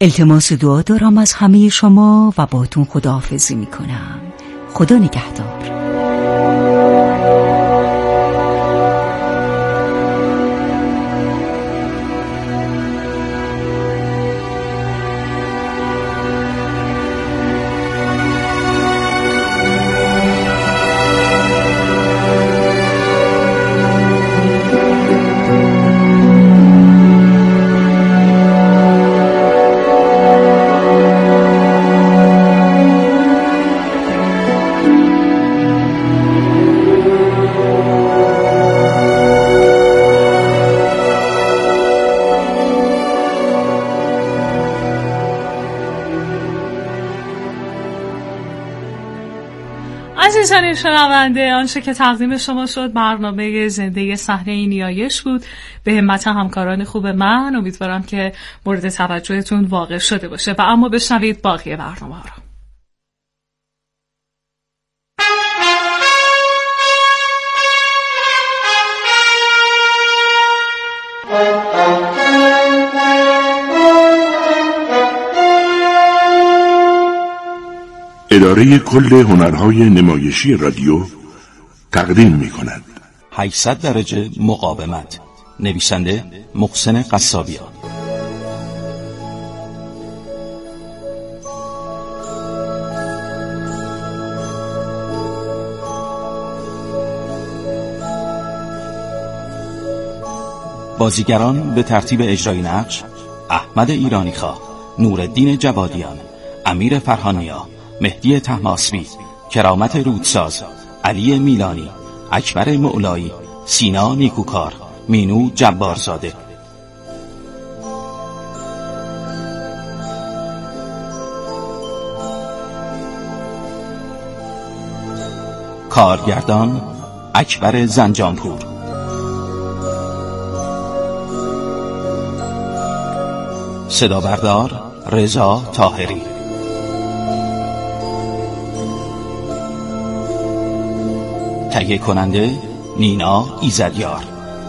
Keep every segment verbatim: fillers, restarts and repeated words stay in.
التماس دعا دارم از همه شما و باهاتون خداحافظی میکنم. خدا نگهدار. عزیزان شنونده، آنچه که تقدیم شما شد برنامه زنده صحنه نیایش بود. به همت همکاران خوب من، امیدوارم که مورد توجهتون واقع شده باشه. و اما بشنوید باقی برنامه ها رو. اداره کل هنرهای نمایشی رادیو تقدیم می کند هشتصد درجه مقاومت. نویسنده محسن قصابیان. بازیگران به ترتیب اجرای نقش: احمد ایرانیخواه، نورالدین جوادیان، امیر فرهانیا، مهدی طهماسبی، کرامت رودساز، علی میلانی، اکبر مولایی، سینا نیکوکار، مینو جبارزاده. کارگردان اکبر زنجانپور. صدا بردار رضا طاهری. تهیه کننده نینا ایزدیار.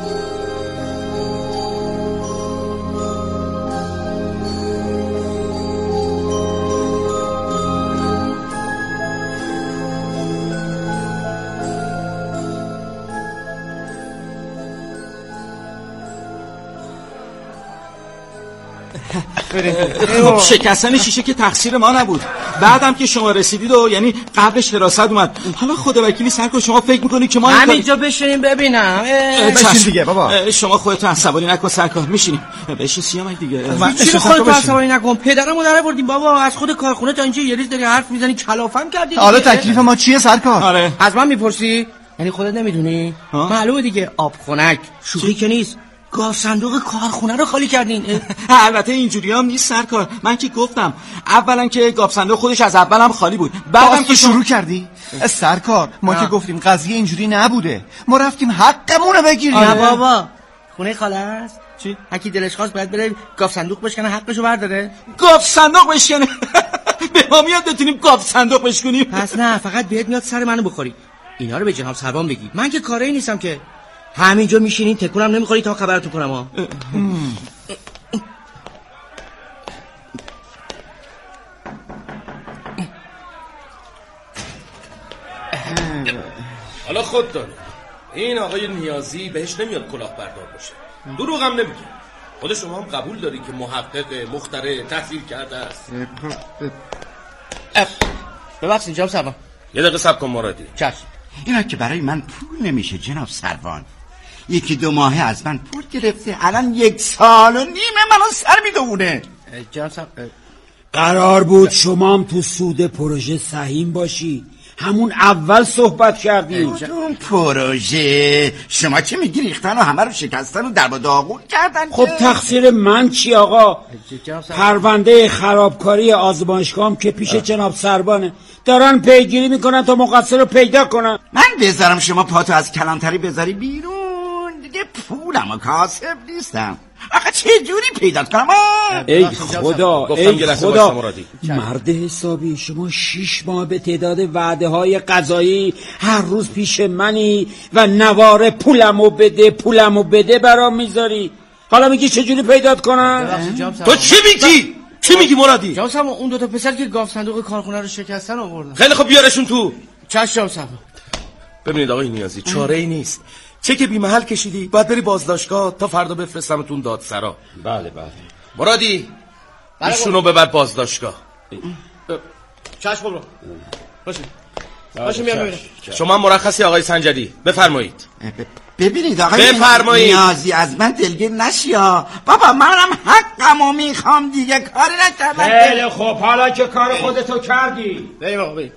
خب شکستن شیشه که تقصیر ما نبود. بعدم که شما رسیدید و یعنی قبلش حراست اومد. حالا خدا وکیلی سرکار شما فکر میکنید که ما همینجا بشینیم ببینم. بشین دیگه بابا. شما خودتون عصبانی نکن سرکار، میشینیم. بشین سیامک دیگه. چی خودت عصبانی نکن؟ پدرمو در آوردیم بابا، از خود کارخونه تا اینجا یه ریز داری حرف میزنی، کلافم کردی. حالا تکلیف ما چیه سرکار؟ آره. از من میپرسی؟ یعنی خودت نمیدونی؟ معلومه دیگه، آب خنک شوخی که نیست. گاف صندوق کارخونه رو خالی کردین. البته اینجوری هم نیست سرکار. من که گفتم اولا که گاف صندوق خودش از اول هم خالی بود، بعدم که شروع کردی. سرکار ما که گفتیم قضیه اینجوری نبوده، ما رفتیم حقمون رو بگیریم. نه بابا، خونه خاله است. چی؟ هکی دلش خواست باید بره گاف صندوق بشکنه، حقشو برداره. گاف صندوق بشکنه؟ به ما میاد بتونیم گاف صندوق بشکنیم؟ پس نه، فقط بهت میاد سر منو بخوری. اینا رو به جناب سروان بگی. من که کاری نیستم که. همینجا میشینین تکونم نمیخوری تا خبرتون کنم ها. حالا خود داره این آقای نیازی بهش نمیاد کلاهبردار باشه، دروغ هم نمیگه. خود شما هم قبول داری که محقق مخترع تحصیل کرده است. ببخشید جناب سروان، یه دقیقه صبر کن مرادی. چشم. اینا که برای من پول نمیشه جناب سروان. یکی دو ماهه از من پول گرفته، الان یک سال و نیمه منو سر میدونه. قرار بود شما هم تو سود پروژه سهیم باشی، همون اول صحبت کردیم. اون پروژه شما چه میگی؟ ریختن و همه رو شکستن و در با داغون کردن. خب تقصیر من چی آقا؟ پرونده خرابکاری آزمایشگاه هم که پیش جناب سروانه، دارن پیگیری میکنن تا مقصر رو پیدا کنن. من بذارم شما پاتو از کلانتری بذاری بیرون دیگه، پولم و کاسب نیستم. آقا چه جوری پیدا کنم؟ ای خدا، ای خدا، مرد حسابی، شما شیش ماه به تعداد وعده های قضایی هر روز پیش منی و نوار پولمو بده پولمو بده برام میذاری. حالا میگی چه جوری پیدا کنم؟ تو چی میگی؟ چی میگی مرادی؟ جناب سرمان اون دو تا پسر که گاف صندوق کارخونه رو شکستن آوردن. خیلی خب بیارشون تو. چشم جناب سرمان. ببینید آقای نیازی چاره ای نیست. چه که بی محل کشیدی باید بری بازداشتگاه تا فردا بفرستمتون دادسرا. بله بله. مرادی ایشونو ببر بازداشتگاه. چشم برو. باشه. باشه میام ببینم. شما مرخصی آقای سنجدی بفرمایید. ببینید آقای بفرمایید. نیازی از من دلگیر نشیا بابا، منم حقمو میخوام دیگه، کاری نکردم. خیلی خوب حالا که کار خودتو کردی بریم آقا بریم.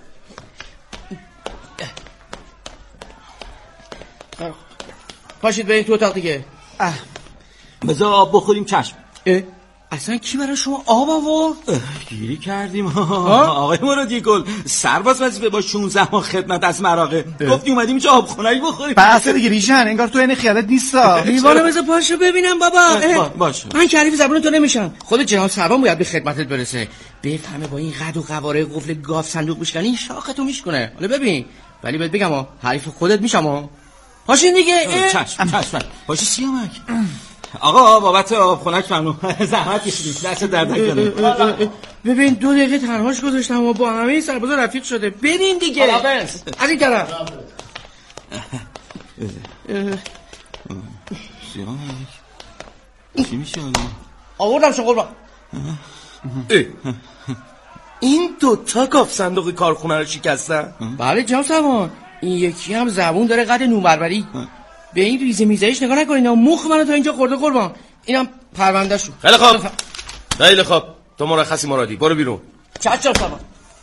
پاشید بریم تو اتاق دیگه. بذار آب بخوریم. چشم. اه؟ اصلا کی برای شما آب آورد؟ گیری کردیم آقای مرادی گل. سرباز وظیفه با شانزده ماه خدمت از مراغه گفتی اومدیم اینجا آب خونه‌ای بخوریم. بحث دیگه بیژن، انگار تو این خیالت نیستا. دیوانه بذار پاشو ببینم بابا. باشه من کریف زبون تو نمیشم. خود جناب سربان باید به خدمتت برسه، بفهمه با این قد و قواره قفل گاف صندوق میشکنی این شاختو میشکنه. حالا ببین ولی بهت بگم ها حریف خودت میشم ها. پاشین دیگه. چشم چشم. باشه سیامک. آقا بابت آب خنک ممنون. زحمت کشیدید. دست درد نکنه. ببین دو دقیقه تنهاش گذاشتم و با همه سربازا رفیق شده. برین دیگه. خداحافظ. از این طرف. سیامک چی میشه حالا؟ آوردم شو قربان. این دوتا گاف صندوق کارخونه رو شکستن؟ بله جناب سرمان. این یکی هم زبون داره قد نوبربری. به این ریزه میزهش نگاه نکنین، مخ منو تا اینجا خورده قربان. اینم پرونده شو. خیلی خوب خیلی خوب تو مرخصی مرادی برو بیرون. چشم جناب سرمان.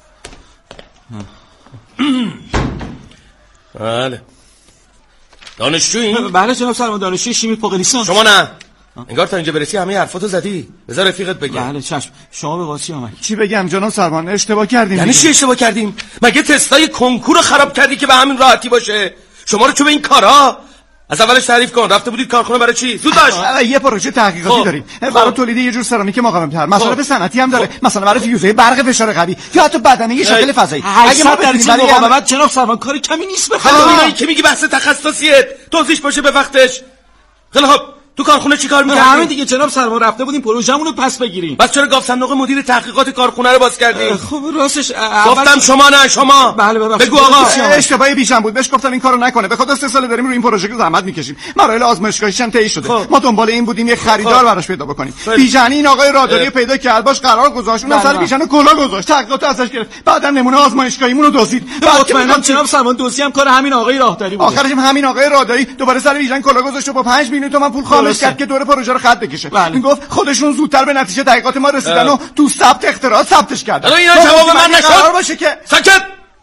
بله دانشجویی؟ بله جناب سرمان، دانشجوی شیمی فوق لیسانس. شما نه، انگار تا اینجا برسی همه حرفاتو زدی. بذار رفیقت بگم. بله چشم. شما به واسه آمد. چی بگم جناب سرمان؟ اشتباه کردیم. یعنی چی اشتباه کردیم؟ مگه تستای کنکور خراب کردی که به همین راحتی باشه؟ شما رو چه به این کارا؟ از اولش تعریف کن. رفته بودید کارخونه برای چی؟ زود باش. یه پروژه تحقیقاتی خب. داریم برای تولید یه جور سرامیک مقاوم‌تر. مصارف صنعتی هم داره. خب. مثلا برای فیوزهای برق فشار قوی یا حتی بدنه شکل فضایی. اگه ما در این مقاومت جناب سرمان کار کمی نیست بخوام. اینایی که میگی بحث تخصصیه توضیح باشه به وقتش. خیلی خب تو کارخونه چیکار می‌کردی؟ همین دیگه جناب سرمان رفته بودیم پروژه‌مون رو پس بگیریم. بس چرا گاف صندوق مدیر تحقیقات کارخونه رو باز کردی؟ خب راستش گفتم شما نه شما. بله ببخشید. بگو آقا. اشتباهی بیشم بود. بهش گفتم این کارو نکنه. به خاطر سه سال داریم روی این پروژه زحمت میکشیم. مراحل آزمایشگاهیش هم طی شده. خب. ما دنبال این بودیم یه خریدار خب. براش پیدا بکنیم. بیژن این آقای راداری پیدا کرد، باش قرار گذاشت. اونم سر بیژن کلا گذاشت. تحقیقات ازش گرفت. بعدم نمونه آزمایشگاهیمون رو دزدید. مطمئنم جناب سرمان دوزی هم کار همین آقای راهداری بود. آخرش همین آقای راهداری دوباره سر بیژن کلا گذاشت و با پنج میلیون تومان پول خالص کرد که دور پروژه رو خط بکشه. این گفت خودشون زودتر به نتیجه تحقیقات ما رسیدن و تو ثبت اختراع ثبتش کردن. الان اینا جواب من نشد. باشه که ساکت.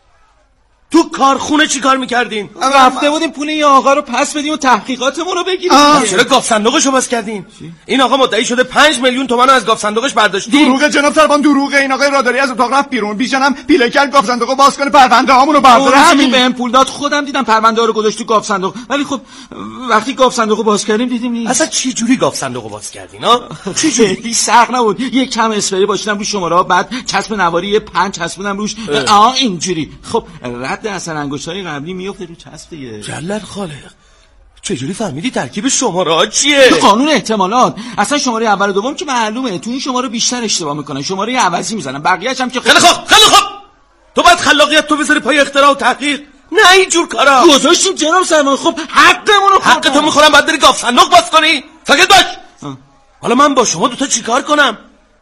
تو کارخونه چیکار می‌کردین؟ رفته بودیم پول این آقا رو پس بدیم و تحقیقاتمون رو بگیریم. چرا گاف صندوقشو باز کردین؟ این آقا مدعی شده پنج میلیون تومان از گاف صندوقش برداشتین. دروغه جناب سربان، دروغه. این آقای راداری از اتاق رفت بیرون. بیژن هم پیله کرد گاف صندوقو باز کنه پرونده هامون رو برداره. همین بهم پول داد خودم دیدم پرونده رو گذاشت تو گاف صندوق. ولی خب وقتی گاف صندوقو باز کردیم دیدیم نیست. اصلا چه جوری گاف صندوقو باز کردین ها؟ چه جوری؟ سرق نبود. یک کم اسپری باشیدم رو شماره، بعد چسب نواری پنج چسبوندم روش. آ اینجوری. خب رد اصلا انگشتای قبلی میفته رو چسب دیگه. جلل خالق چجوری فهمیدی ترکیب شماره ها چیه؟ قانون احتمالات. اصلا شماره اول و دوم که معلومه، تو این شماره بیشتر اشتباه میکنن، شماره عوضی میزنن، بقیه‌اش هم که خیلی خوب خیلی خوب. تو باید خلاقیت تو بذاری پای اختراع و تحقیق، نه اینجور کارا. گذاشتیم جناب سرمان. خب حقمون رو حق تو میخورم بعد بری گاف صندوق باز کنی؟ ساکت باش. حالا من با شما دوتا چیکار کنم؟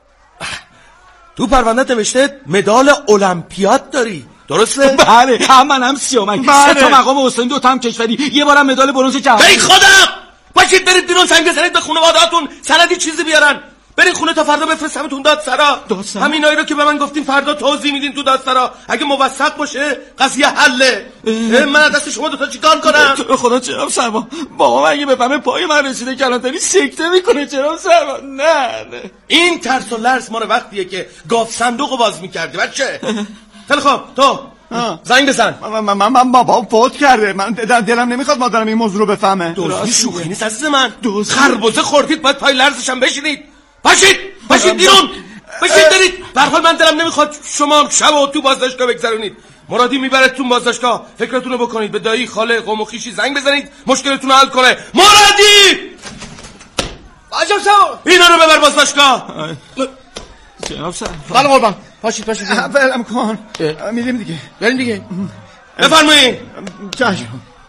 تو پرونده نوشته مدال المپیاد داری، درسته؟ بله. هم من هم سیامک. بله. سه تا مقام استانی، دو تا هم کشوری، یه بارم مدال برنز جهانی. ای خودم باشید برید بیرون سنگ بزنید به خانواده‌هاتون، سندی چیزی بیارن. برید خونه تا فردا بفرستمتون دادسرا. همینایی رو که به من گفتین فردا توضیح میدین تو دادسرا. اگه موثق باشه قضیه حله. من از دست شما دو تا چیکار کنم؟ تو خدا جناب سرمان، بابا اگه بفهمه پای من رسیده کلانتری سکته میکنه جناب سرمان. نه نه این ترس و لرز مال وقتیه که گاف صندوقو باز می‌کردی بچه. خیلی خوب تو زنگ بزن. من من من بابا فوت کرده. من دلم نمیخواد مادرم این موضوع رو بفهمه. دوزی شوخی نیست عزیز من. خربزه خوردید باید پای لرزش هم بشینید. باشید باشید بیرون باشید برید. به هر حال من دلم نمیخواد شما شب و تو بازداشتگاه بگذرونید. مرادی میبرتون بازداشتگاه، فکرتون رو بکنید، به دایی خاله قوم و خویشی زنگ بزنید مشکلتون رو حل کنه. مرادی باجم سو اینا رو ببر بازداشتگاه. جناب سر بله قربان پاشید پاشید ولم کن میریم دیگه بریم دیگه بفرمایید. چشم.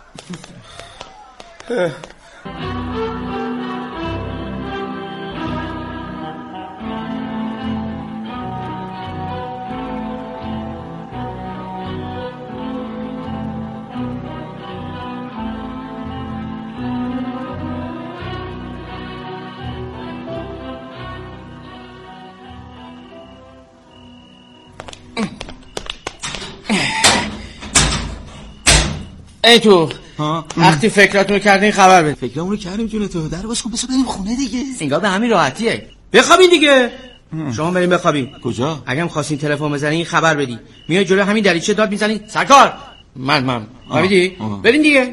ای تو وقتی فکراتونو کردین خبر بده. فکرامونو کردیم جون تو. در باز کن بسو بریم خونه دیگه. انگار به همین راحتیه. بخوابین دیگه. شما بریم بخوابین. کجا؟ اگه هم خواستین تلفن بزنین خبر بدی. میای جلو همین دریچه داد میزنین سرکار. من من. خوابیدی؟ برین دیگه.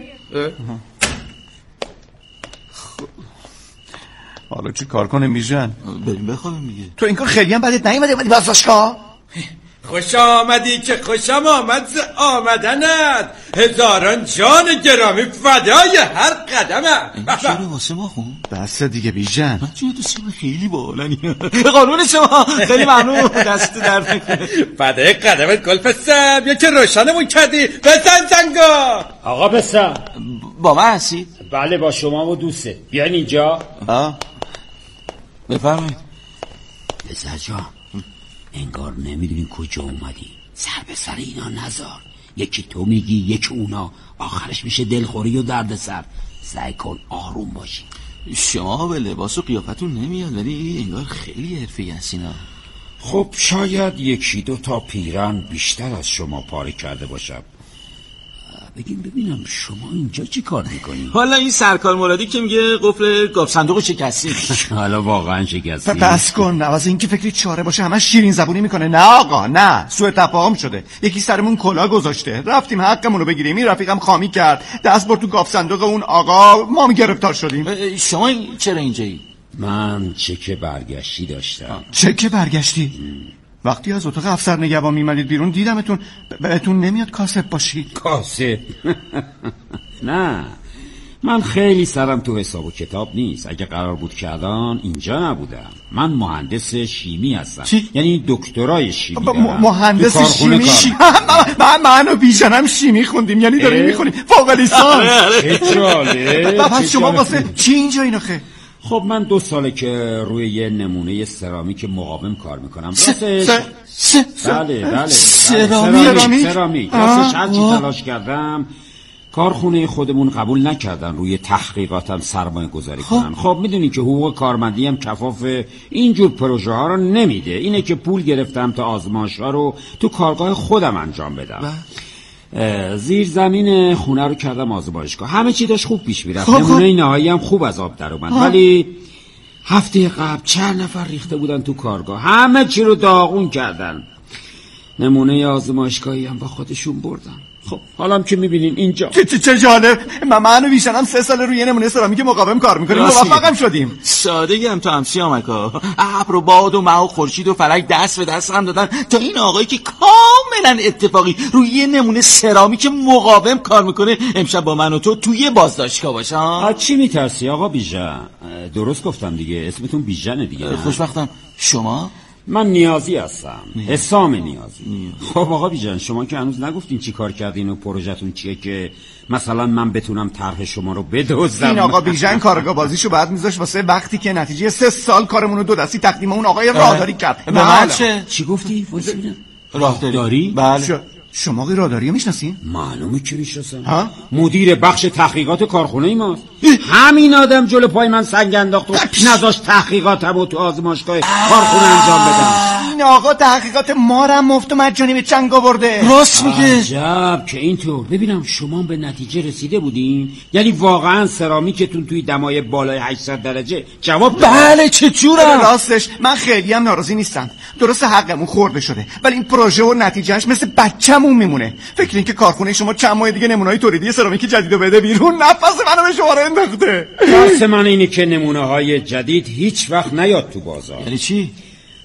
حالا چی کار کنیم بیژن؟ بریم بخوابیم دیگه. تو این کار خیلی هم بدت نیومده ولی بازداشتگاه؟ خوش آمدی که خوشم آمد ز آمدنت، هزاران جان گرامی فدای هر قدمت. این چرا واسه ما خون؟ بس دیگه بیژن. من چون تو سیم خیلی بالانی. قانون شما خیلی ممنون. دست درد نکنه. فدای قدمت گل پسر، یا که روشنمون کردی. بزن زنگا. آقا پسر با من هستید؟ بله با شما و دوسته. بیاین اینجا. آه بفرمایید. پسر جان انگار نمیدونی کجا اومدی. سر به سر اینا نذار. یکی تو میگی یکی اونا، آخرش میشه دلخوری و درد سر. سعی کن آروم باشی. شما به لباس و قیافتون نمیاد ولی انگار خیلی حرفه‌ای هستینا. خب شاید یکی دو تا پیرن بیشتر از شما پاره کرده باشم. بگیم ببینم شما اینجا چی کار میکنی؟ حالا این سرکار مرادی که میگه قفل گاف صندوق شکستی. حالا واقعا شکستی؟ بس کن. عوض اینکه فکری چاره باشه همه شیرین زبونی میکنه. نه آقا نه، سوء تفاهم شده. یکی سرمون کلا گذاشته، رفتیم حقمون رو بگیریم. این رفیقم خامی کرد، دست برد تو گاف صندوق اون آقا، ما گرفتار شدیم. شما چرا اینجایی؟ من چک برگشتی داشتم. چک برگشتی؟ وقتی از اتاق افسر نگهبان میمدید بیرون دیدمتون. بهتون نمیاد کاسب باشید؟ کاسب؟ نه من خیلی سرم تو حساب و کتاب نیست. اگه قرار بود که الان اینجا نبودم. من مهندس شیمی هستم. چی؟ یعنی دکترای شیمی دارم. مهندس شیمی؟ من من و بیژنم شیمی خوندیم. یعنی داریم میخونیم فوق لیسانس. چه جالب. پس شما واسه چی اینجا این آخه؟ خب من دو ساله که روی یه نمونه سرامیک مقاوم کار میکنم. راستش بله بله سرامیک سرامیک راستش هرچی تلاش کردم کارخونه خودمون قبول نکردن روی تحقیقاتم سرمایه گذاری کنن. خب میدونی که حقوق کارمندی هم کفاف اینجور پروژه ها رو نمیده. اینه که پول گرفتم تا آزمایش ها رو تو کارگاه خودم انجام بدم. زیر زمین خونه رو کردم آزمایشگاه. همه چی داشت خوب پیش میرفت. نمونه نهایی هم خوب از آب در اومد. ولی هفته قبل چند نفر ریخته بودن تو کارگاه، همه چی رو داغون کردن. نمونه آزمایشگاهی هم با خودشون بردن. خب حالا که میبینین اینجا چه چه چه جالب. من منو بیشنم سه سال روی نمونه سرامیک مقاوم کار میکنیم. موفقم شدیم. سادگی هم تو همسی آمکا. ابر و باد و مه و خورشید و فلک دست به دست هم دادن تا این آقایی که کاملا اتفاقی روی یه نمونه سرامیک مقاوم کار میکنه امشب با من و تو توی بازداشتگاه باشه. از چی میترسی آقا بیژن؟ درست گفتم دیگه، اسمتون بیژنه دیگه. خوشبختم. شما؟ من نیازی هستم. حسام نیازی. نیاز. خب آقا بیژن شما که هنوز نگفتین چی کار کردین و پروژه‌تون چیه که مثلا من بتونم طرح شما رو بدزدم. این آقا بیژن کارگاه بازیشو بعد میذاش واسه وقتی که نتیجه سه سال کارمون رو دو دستی تقدیم اون آقای راهداری کرد. به من چه؟ چی گفتی؟ راهداری؟ بله. شما آقای راهداری رو میشناسین؟ معلومه که میشناسم. مدیر بخش تحقیقات کارخونه ماست. همین آدم جلو پای من سنگ انداخت و نذاشت تحقیقاتمو تو آزمایشگاه کارخونه انجام بدم. این آقا تحقیقات ما رو مفت و مجانی به چنگ آورده. راست میگه. عجب که اینطور. ببینم شما به نتیجه رسیده بودین؟ یعنی واقعا سرامیکتون توی دمای بالای هشتصد درجه جواب داد؟ بله. چطوره؟ راستش من خیلی هم ناراضی نیستم. درست حقمون خورده شده ولی این پروژه و نتیجهش مثل بچه‌مون میمونه. فکر این که کارخونه شما چند ماه دیگه نمونه‌های تولیدی سرامیک جدیدو بده بیرون نفس منو به شما رو انداخته. راست من اینه که نمونه‌های جدید هیچ وقت نیاد تو بازار. یعنی چی؟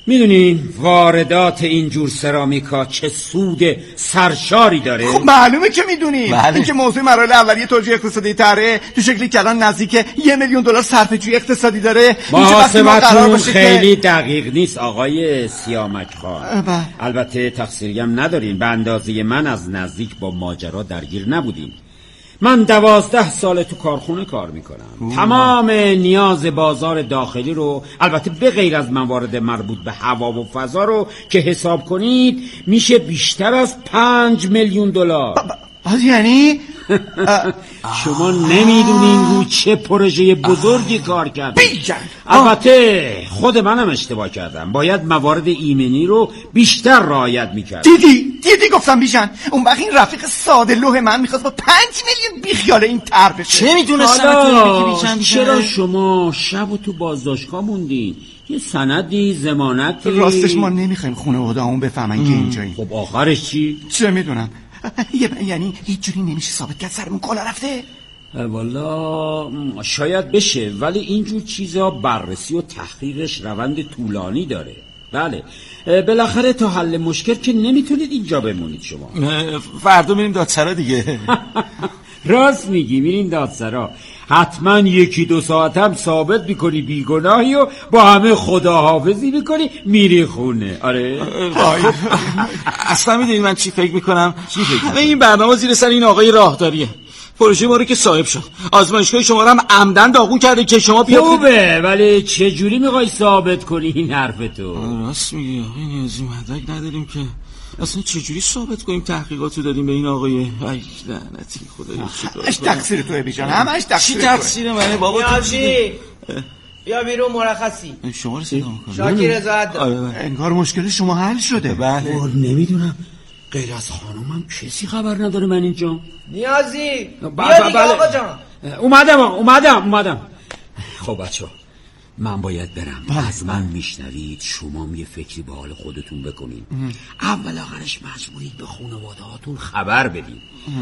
میدونین واردات اینجور سرامیکا چه سود سرشاری داره؟ خب معلومه که میدونین. بله. این که موضوع مراحل اولیه توجیه اقتصادی طرحه تو شکلی که الان نزدیک یه میلیون دلار صرفه‌جویی اقتصادی داره. محاسبتون خیلی دقیق نیست آقای سیامک خان. بله. البته تقصیری هم ندارین، به اندازه من از نزدیک با ماجرا درگیر نبودین. من دوازده سال تو کارخونه کار میکنم. اوه. تمام نیاز بازار داخلی رو، البته به غیر از موارد مربوط به هوا و فضا رو که حساب کنید میشه بیشتر از پنج میلیون دلار. یعنی شما نمیدونین رو چه پروژه بزرگی کار کردم. البته خود منم اشتباه کردم، باید موارد ایمنی رو بیشتر رعایت میکردم. دیدی دیدی گفتم بیژن، اون وقت این رفیق ساده لوح من میخواست با پنج میلیون بیخیال این طرح بشه. چه میدونستم؟ چرا شما شب و تو بازداشتگاه موندین؟ یه سندی زمانتی؟ راستش ما نمیخوایم خانواده‌مون بفهمن که اینجاییم. خب آخرش چی؟ چه میدونم. یعنی هیچ جوری نمیشه ثابت کرد سرمون کلا رفته؟ والا شاید بشه، ولی اینجور چیزا بررسی و تحقیقش روند طولانی داره. بله بالاخره تا حل مشکل که نمیتونید اینجا بمونید. شما فردا میریم دادسرا دیگه. راست میگی، میریم دادسرا. حتما یکی دو ساعت هم ثابت میکنی بیگناهی و با همه خداحافظی میکنی میری خونه. آره اصلا میدونی من چی فکر میکنم؟ همه این برنامه زیر سر این آقای راهداریه. پروژه ما رو که صاحب شد، آزمایشگاه شما رو هم عمدن داغون کرده که شما بیاد. خوبه، ولی چه جوری میخوای ثابت کنی این حرفتو؟ راست میگی آقای نیازی، مدرک نداریم که. اصلا چجوری ثابت کنیم تحقیقاتو دادیم به این آقای؟ ای لعنتی خدایا چیکار؟ اش تقصیر توئه بیجان، همش تقصیر توئه. چی تقصیر منه بابا؟ نیازی بیا بیرون مرخصی. شما رو صدا می‌کنم. شاکی رضایت داد. انگار مشکل شما حل شده. بله. نمیدونم، غیر از خانومم کسی خبر نداره من اینجا. نیازی بیا دیگه آقا جان. اومدم اومدم اومدم. خب بچه‌ها من باید برم. بله. از من میشنوید، شما یه فکری به حال خودتون بکنید. اول آخرش مجبورید به خانواده هاتون خبر بدین.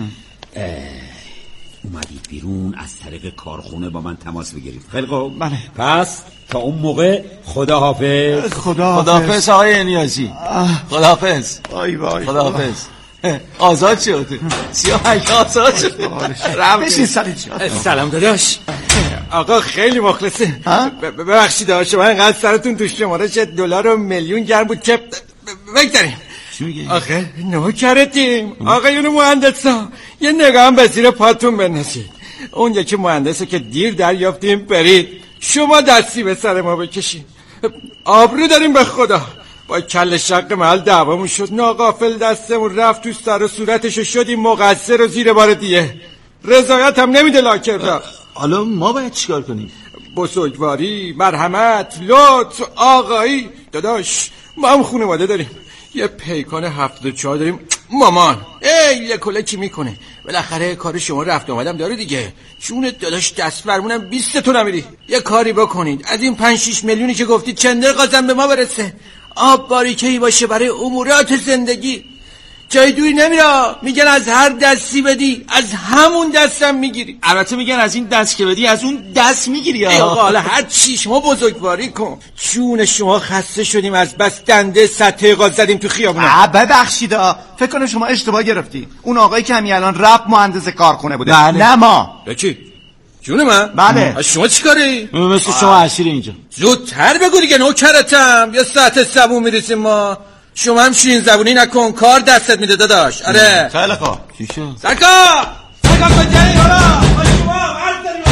اومدید بیرون از طریق کارخونه با من تماس بگیرید. خیلی خوب. بله. پس تا اون موقع خداحافظ. خداحافظ. خداحافظ آقای نیازی. خداحافظ. وای وای. خداحافظ. آزاد شد. سیاهک آزاد شد. بشین سر جات. سلام داداش. آقا خیلی مخلصه. ببخشید داداش، من اینقدر سرتون تو شماره چه دلار و میلیون گرم بود که بگذاریم. چی میگی؟ آخه نوکرتیم آقایون مهندسا، یه نگاه هم به زیر پاتون بندازید. اون یکی مهندسه که دیر دریافتیم برید، شما دستی به سر ما بکشید. آبرو داریم به خدا. با کل شق محل دعوامون شد، ناغافل دستمون رفت تو سر و صورتشو شدیم مقصر و زیر بار دیگه. رضایت هم نمیده لاکردار. حالا ما باید چیکار کنیم؟ بزرگواری، مرحمت، لطف، آقایی. داداش ما هم خانواده داریم، یه پیکان هفتاد و چهار داریم. مامان ای یه کله کی میکنه؟ بالاخره کار شما رفت آمدم داره دیگه. چون داداش دست فرمونم بیست تو نمیری. یه کاری بکنید از این پنج شیش میلیونی که گفتید چندر قازم به ما برسه. آب باریکه‌ای باشه برای امورات زندگی. جای دوری نمیره، میگن از هر دستی بدی از همون دستم میگیری. البته میگن از این دست که بدی از اون دست میگیری. ای آقا حالا هر چی شما بزرگواری کن. چون شما خسته شدیم از بس دنده سطح غاز زدیم تو خیابون. ببخشید فکر کنم شما اشتباه گرفتی. اون آقایی که همین الان رپ مهندس کارخونه بوده. بله. نه ما. کی؟ جون من؟ بله. از شما چیکاری؟ مثل شما اسیر اینجا. زودتر بگو دیگه نوکرتم. یا ساعت سبون میرسیم ما. شما هم شیرین زبونی نکن، کار دستت میده داداش. آره خیلی خوب. چی شد؟ سرکار سرکار کجایی حالا؟ ما شما عرض داریم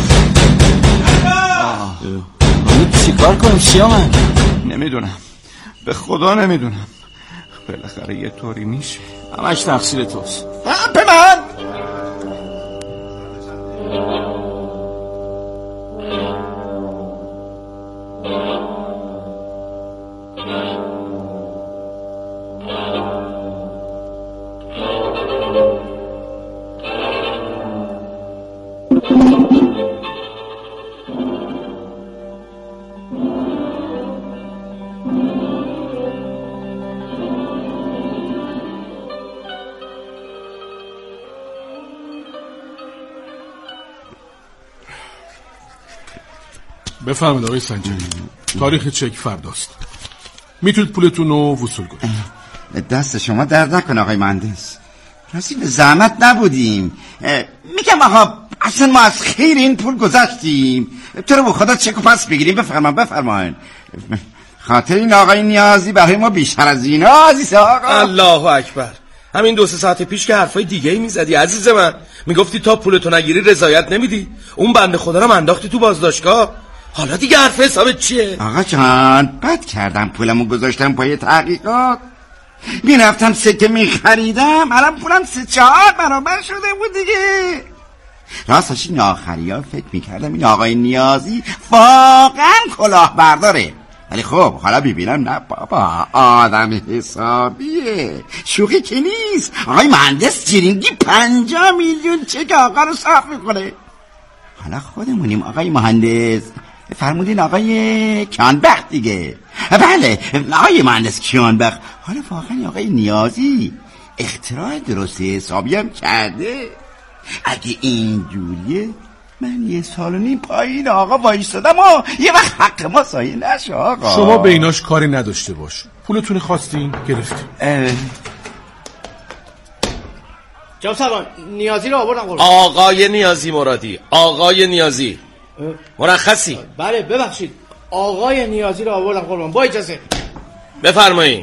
سرکار. چی کار کنم سیامک؟ نمیدونم، به خدا نمیدونم. بالاخره یه طوری میشه. همش تقصیر توست. به من بفرمایید آقای سنجری. تاریخ چک فرداست. میتونید پولتون رو وصول کنید. دست شما درد نکن آقای مهندس، راستی به زحمت نبودیم. میگم آقا اصلا ما از خیر این پول گذشتیم، تو رو به خدا چک و پس بگیریم. بفرمایید بفرمایید. خاطر این آقای نیازی برای ما بیشتر از اینا عزیز آقا. الله اکبر. همین دو سه ساعت پیش که حرفای دیگه ای میزدی عزیز من، میگفتی تا پولتو نگیری رضایت نمیدی، اون بنده خدا رو انداختی تو بازداشتگاه، حالا دیگه حرف حسابت چیه؟ آقا جان بد کردم پولمو گذاشتم پای تحقیقات، میرفتم سکه میخریدم، الان پولم سه چهار برابر شده بود دیگه. راستش این آخری ها فکر میکردم این آقای نیازی واقعا کلاه برداره، ولی خب حالا ببینم نه بابا، آدم حسابیه، شوخی که نیست. آقای مهندس جرینگی پنجاه میلیون چک آقا رو صاف میکنه. حالا خودمونیم آقای مهندس، فرمودین آقای کیانبخت دیگه. بله آقای مهندس کیانبخت. حالا واقعا آقای نیازی اختراع درست حسابی هم کرده. اگه اینجوریه من یه سال و نیم پایین آقا وایستادم و یه وقت حق ما سایه نشه آقا. شما به ایناش کاری نداشته باش، پولتون خواستین گرفتیم. جناب سروان نیازی رو آوردم قربان. آقای نیازی مرادی، آقای نیازی مرخصی. بله ببخشید آقای نیازی رو آوردم قربان، با اجازه. بفرمایید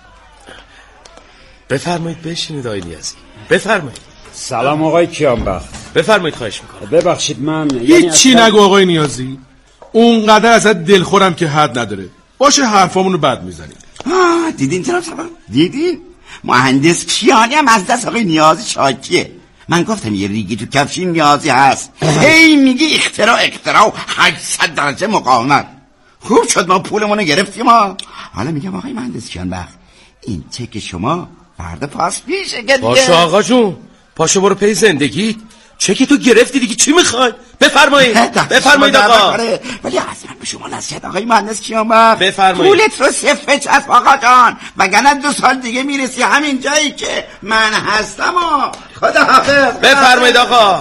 بفرمایید بشینید آقای نیازی، بفرمایید. سلام آقای کیانبخت. بفرمایید خواهش میکنم. ببخشید من یعنی هیچی اصلا... نگو آقای نیازی، اونقدر ازت دلخورم که حد نداره. باشه حرفامون رو بد میزنید. آه دیدین جناب سروان، دیدین مهندس کیانی هم از دست آقای نیازی شاکیه. من گفتم یه ریگی تو کفش نیازی هست، هی میگی اختراع اختراع و هشتصد درجه مقاومت. خوب شد ما پولمون رو گرفتیم ها. حالا میگم آقای مهندس کیانبخت این چک شما فردا پاس پیشه که باشه آقا جون، پاشو برو پی زندگی. چکی تو گرفتی دیگه، چی میخوای؟ بفرمایید بفرمایید آقا. ولی اصلا به شما نصیحت آقای مهندس کیانبخت، بفرمایید پولت رو صفر چسب آقا جان، وگرنه دو سال دیگه میرسی همین جایی که من هستم و خدا حافظ. بفرمایید آقا.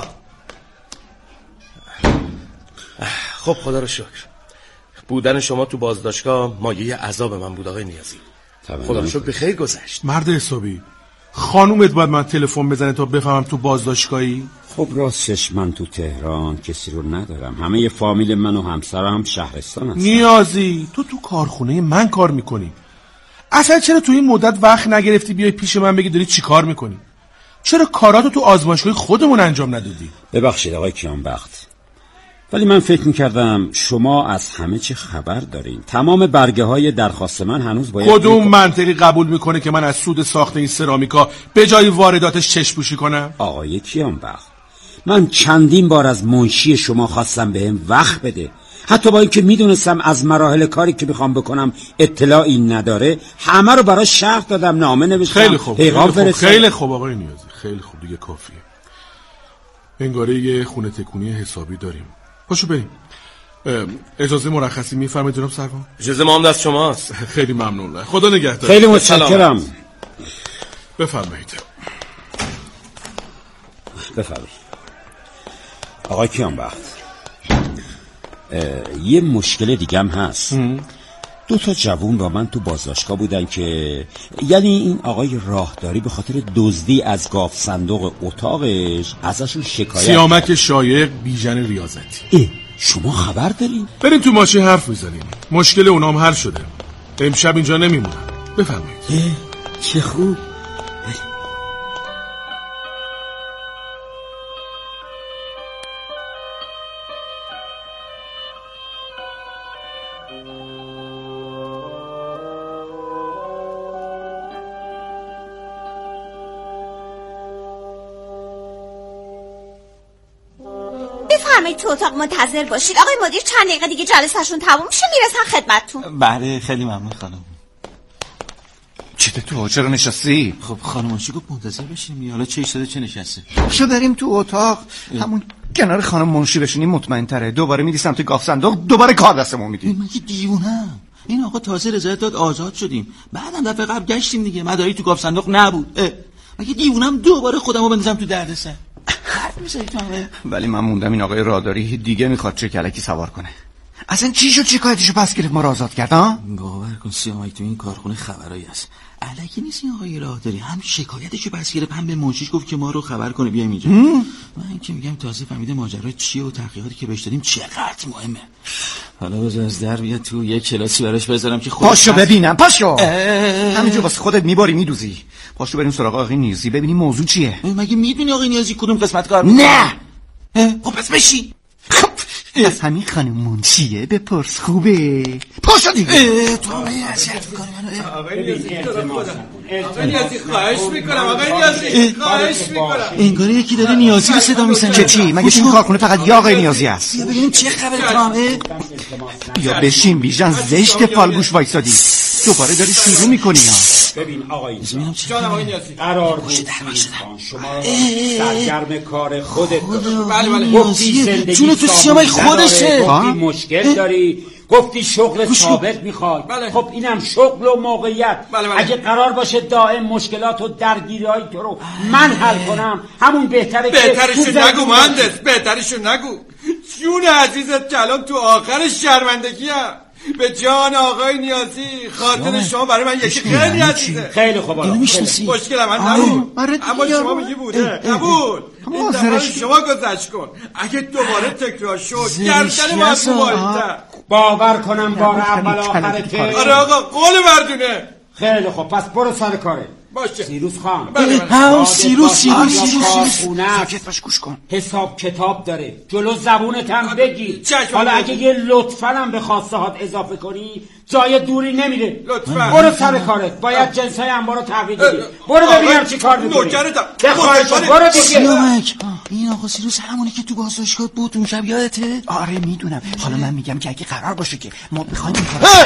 خب خدا رو شکر، بودن شما تو بازداشتگاه مایه عذاب من بود آقای نیازی. خدا رو شکر به خیر گذشت. مرد حسابی، خانومت باید من تلفن بزنه تا بفهمم تو بازداشتگاهی؟ خب راستش من تو تهران کسی رو ندارم، همه ی فامیل من و همسرم شهرستان هستن. نیازی تو تو کارخونه من کار میکنی، اصلا چرا تو این مدت وقت نگرفتی بیای پیش من بگی داری چی کار میکنی؟ چرا کاراتو تو آزمایشگاه خودمون انجام ندادی؟ ببخشید آقای کیانبخت، ولی من فکر میکردم شما از همه چی خبر دارین. تمام برگه های درخواست من هنوز باید کدوم میکن... منطقی قبول میکنه که من از سود ساخت این سرامیکا به جای وارداتش چشم پوشی کنم؟ آقای کیانبخت، من چندین بار از منشی شما خواستم بهم وقت بده، حتی با اینکه میدونستم از مراحل کاری که میخوام بکنم اطلاعی نداره، همه رو برای شرح دادم، نامه نوشتم، خیلی خوب خیلی خوب, خیلی خوب آقای نیازی، خیلی خوب دیگه کافیه. انگاره یه خونه تکونی حسابی داریم. پاشو بریم. اجازه مرخصی میفرمایید جناب سروان؟ اجازه ما هم دست شماست. خیلی ممنون، خدا نگهدار. خیلی متشکرم. بفرمایید بفرمایید آقای کیانبخت، یه مشکل دیگه هم هست. ام. دو تا جوون با من تو بازداشتگاه بودن که یعنی این آقای راهداری به خاطر دزدی از گاف صندوق اتاقش ازشون شکایت. سیامک شایق بیژن ریاضتی. اه شما خبر دارین؟ بریم تو ماشین حرف میزنیم، مشکل اونام حل شده، امشب اینجا نمیمونم. بفرمایید. چه خوب. بفرمایید تو اتاق منتظر باشید، آقای مدیر چند دقیقه دیگه جلسه‌شون تموم میشه میرسن خدمتتون. بله خیلی ممنون خانم. چته تو چرا نشستی؟ خب خانمانشی گفت منتظر بشینیم، حالا چه ایستاده چه نشسته؟ شو بریم تو اتاق همون کنار خانم منشی بشینیم، مطمئن تره. دوباره میری سمت گاف صندوق، دوباره کار دستمون میدی. من که دیوونم، این آقا تازه رضایت داد آزاد شدیم، بعدم دفعه قبل گشتیم دیگه، مداری تو گاف صندوق نبود. مگه دیوونم دوباره خودمو بندازم تو دردسر؟ حرف میزنی تو؟ ولی من موندم این آقای راداری دیگه میخواد چه کلکی سوار کنه. اصلا چی شد شکایتشو پس گرفت ما رو آزاد کرد ها؟ باور کن سیامک تو این کارخونه خبرایی هست. الکی نیست این آقای راهداری، هم شکایتشو پس گرفت هم به منشیش گفت که ما رو خبر کنه بیایم اینجا. من که میگم تازه فهمیده ماجرا چیه و تحقیقاتی که بهش دادیم چقدر مهمه. حالا بذار از در بیاد تو یک کلاسی براش بذارم که خودش پاشو ببینم پاشو. همینجا واسه خودت میباری میدوزی. پاشو بریم سراغ آقای نیازی ببینیم موضوع چیه. مگه میدونی آقای نیازی کدوم قسمت کار میکنه؟ نه. خب پس بشی. از همین خانم منشیه بپرس خوبه. پاشو دیگه. تو آقای اذیت میکنی منو. آقای نیازی آقای نیازی خواهش میکنم آقای نیازی خواهش میکنم. انگار یکی داره نیازی رو صدا میزنه. چه چی؟ مگه تو این کارخونه فقط یه آقای نیازی هست؟ بیا ببینیم چه خبره تامه. بیا بشین بیژن زشت فالگوش وایسادی. دوباره داری شروع میکنی ها. ببین آقای جانم آقای نیازی قرار بود شما سرگرم کار خودت باشی. بله بله گفتی زندگی جون تو سیامک خودشه. گفتی مشکل داری، گفتی شغل ثابت میخوای. بله. خب اینم شغل و موقعیت. بله بله. اگه قرار باشه دائم مشکلات و درگیری‌های تو رو من حل کنم همون بهتره. بهترشو نگو مهندس، بهترشو نگو. جون عزیزت که الان تو آخر شرمندگی هم. به جان آقای نیازی خاطر شما برای من یکی خیلی عزیزه. خیلی خوب آقا مشکل من نبود اما شما میگی بوده نبود. این دفعه شما گذشت کن. اگه دوباره تکرار شد گردن من موبایل‌تر. باور کنم بار اول آخرته. آره آقا قول مردونه. خیلی خوب پس برو سر کاره. باشه سیروس خان. ها سیروس سیروس سیروس ساکت باش گوش کن. حساب کتاب داره جلو زبونت هم بگیر. حالا اگه یه لطفاً هم به خواسته هات اضافه کنی جای دوری نمیره. لطفاً برو سر کارت. باید جنسای انبارو تحویل بدی. برو ببینم چی کار میکنی. برو دیگه. این آقا سیروس همونی که تو بازداشتگاه بود اون شب یادته؟ آره میدونم. حالا من میگم که اگه قرار باشه که ما بخوایم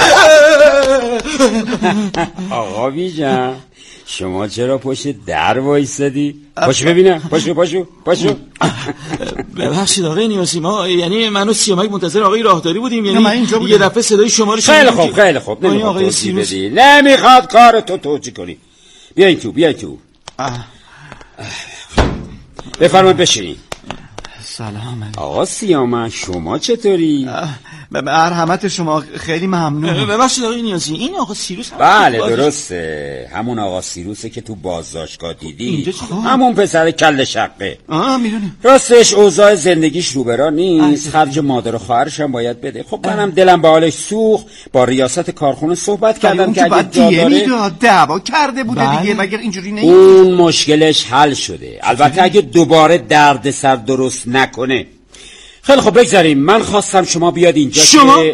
آقا بیژن شما چرا پشت در وایسادی؟ پاشو ببینم. پاشو پاشو پاشو. ببخشید آقای نیازی ما یعنی من و سیامک منتظر آقای راهداری بودیم. یعنی یه دفعه صدای شما رو خیلی خوب خیلی خوب. نمیخواد آقای سیروس بدی. نمیخواد کار تو توجیه کنی. بیاین تو بیاین تو. بفرمایید بشینید. سلام علیکم. آقا سیامک شما چطوری؟ به مرحمت شما خیلی ممنون. ببخشید آقای نیازی این آقا سیروس بله درسته همون آقا سیروسه که تو بازداشتگاه دیدی. همون پسر کله شقه. آه میدونم. راستش اوضاع زندگیش روبرا نیست. خرج مادر و خواهرش هم باید بده. خب منم دلم به حالش سوخت. با ریاست کارخونه صحبت کردم که اگه جا داره دعوا کرده بوده دیگه مگر اینجوری نیست. اون مشکلش حل شده. البته اگه دوباره دردسر درست نکنه. خیلی خب بگذاریم. من خواستم شما بیاد اینجا. شما؟ که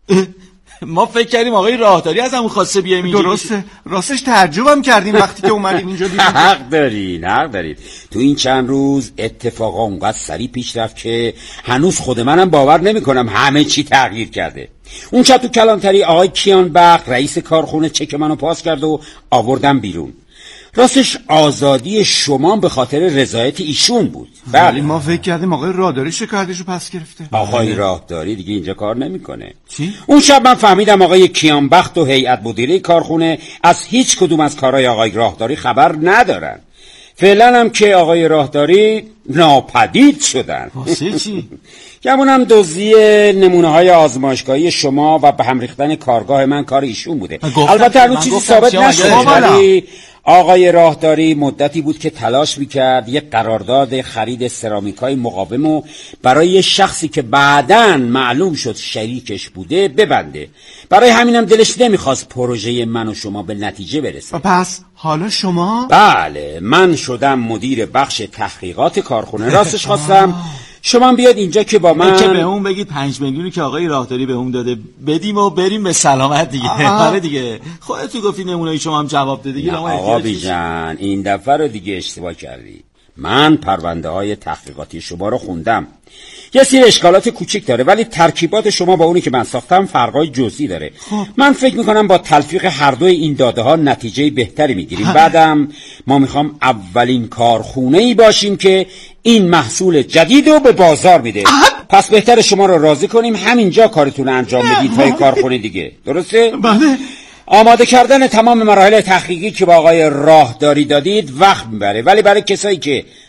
ما فکر کردیم آقای راهداری از همون خواسته بیایم اینجا. درسته راستش تعجبم کردیم وقتی که اومدیم اینجا دیدیم. حق دارین حق دارید. تو این چند روز اتفاقا اونقدر سریع پیش رفت که هنوز خود منم باور نمی کنم همه چی تغییر کرده. اون شب تو کلانتری آقای کیان بخت رئیس کارخونه چک منو پاس کرد و آوردم بیرون. راستش آزادی شما به خاطر رضایت ایشون بود. ولی ما فکر کردیم آقای راهداری شکایتشو پس گرفته. آقای راهداری دیگه اینجا کار نمیکنه. چی؟ اون شب من فهمیدم آقای کیان بخت و هیئت مدیره کارخونه از هیچ کدوم از کارهای آقای راهداری خبر ندارن. فعلا هم که آقای راهداری ناپدید شدن. واسه چی؟ گمونم دزدی نمونه های آزمایشگاهی شما و به هم ریختن کارگاه من کار ایشون بوده. البته هنوز چیزی ثابت نشده ولی آقای راهداری مدتی بود که تلاش میکرد یک قرارداد خرید سرامیکای مقاوم و برای شخصی که بعداً معلوم شد شریکش بوده ببنده. برای همینم دلش نمیخواست پروژه من و شما به نتیجه برسه. پس حالا شما؟ بله من شدم مدیر بخش تحقیقات کارخونه. راستش خواستم شما بیاد اینجا که با من که به اون بگید پنج میلیونی که آقای راهداری به اون داده بدیم و بریم به سلامت دیگه. آره دیگه خودت تو گفتی نمونه‌ای شما هم جواب دادی دیگه. آقا بیژن این دفعه رو دیگه اشتباه کردی. من پرونده های تحقیقاتی شما رو خوندم. یه سری اشکالات کوچیک داره ولی ترکیبات شما با اونی که من ساختم فرقای جزئی داره. خوب. من فکر میکنم با تلفیق هر دوی این داده ها نتیجه بهتری میگیریم. بعدم ما میخوام اولین کارخونه ای باشیم که این محصول جدید رو به بازار میده. پس بهتر شما رو راضی کنیم همینجا کارتون انجام بدید تا کارخونه دیگه. درسته؟ بله. آماده کردن تمام مراحل تحقیقی که با آقای راهداری دادید وقت میبره ولی برای کسایی که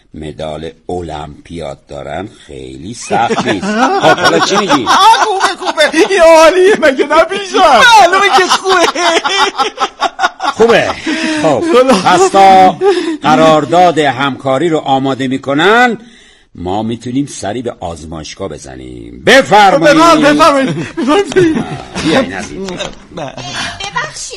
مدال المپیاد دارن خیلی سخت نیست. خب حالا چی میگی؟ خوبه خوبه یه عالیه مگه نبیشم؟ معلومه که خوبه. خوبه. خب پس تا قرارداد همکاری رو آماده میکنن ما میتونیم سری به آزمایشگاه بزنیم. بفرمایید. بفرمایید. بفرمایید. بیاین عزیز.